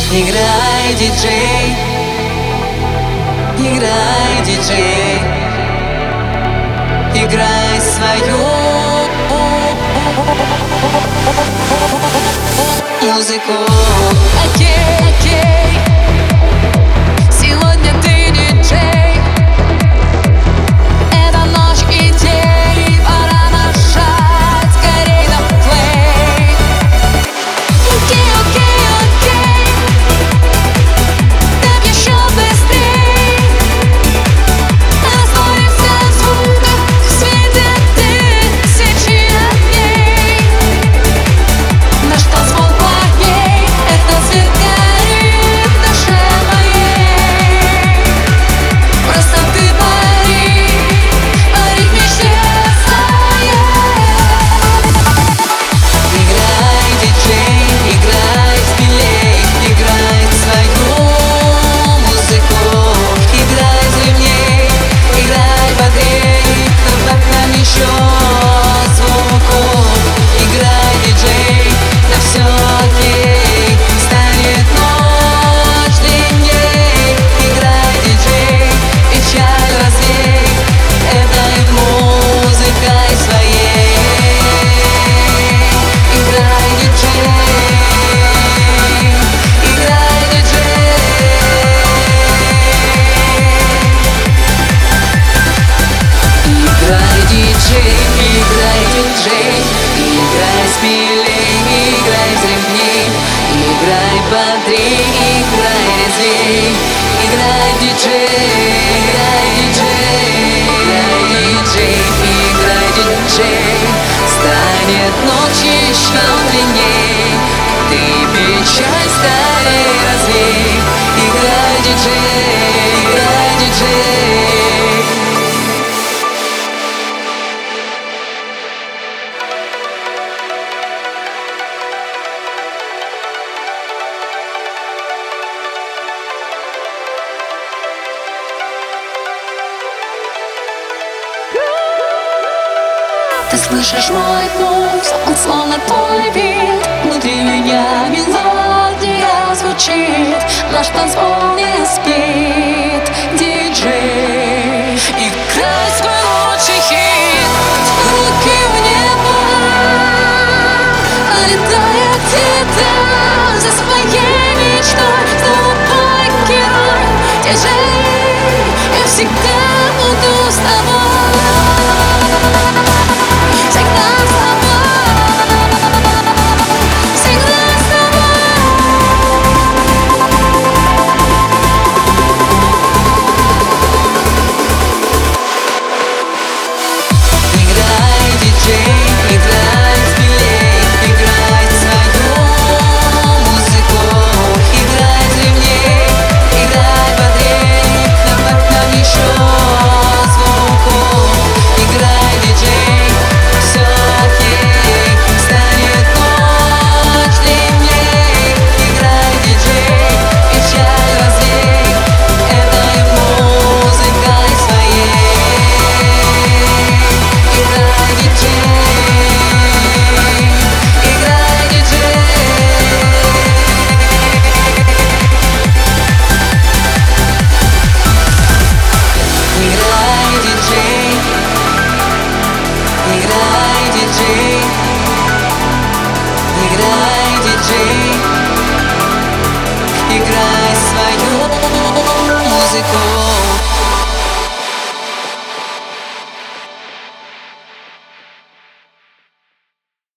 Играй, диджей, играй, диджей, играй свою музыку. Окей, окей, сегодня ты диджей. Это ночь идей, пора нажать скорей на плей. Окей, окей, окей, так еще быстрей. Растворимся в звуках, в свете тысячи огней. Наш танцпол плотней, это свет горит в душе моей. Просто ты пари, пари в мечте своей. Играй, диджей, играй смелей, играй свою музыку. Играй древней, играй бодрей, добавь нам еще звуку. Играй, диджей, на все окей, станет ночь длинней. Играй, диджей, печаль развей, этой музыкой своей. Играй, диджей, играй, диджей. Играй, диджей, играй, диджей, играй смелей, играй древней, играй бодрей, играй резвей. Играй, диджей, играй, диджей, играй, диджей, играй, диджей. Станет ночь еще длинней, ты печаль скорей развей. Играй, диджей, играй, диджей. Ты слышишь мой пульс, он словно твой бит. Внутри меня мелодия звучит. Наш танцпол не спит. Диджей, играй свой лучший хит. Руки в небо, полетая где-то за своей мечтой. С тобой герой, диджей, я всегда буду с тобой. Играй свою музыку.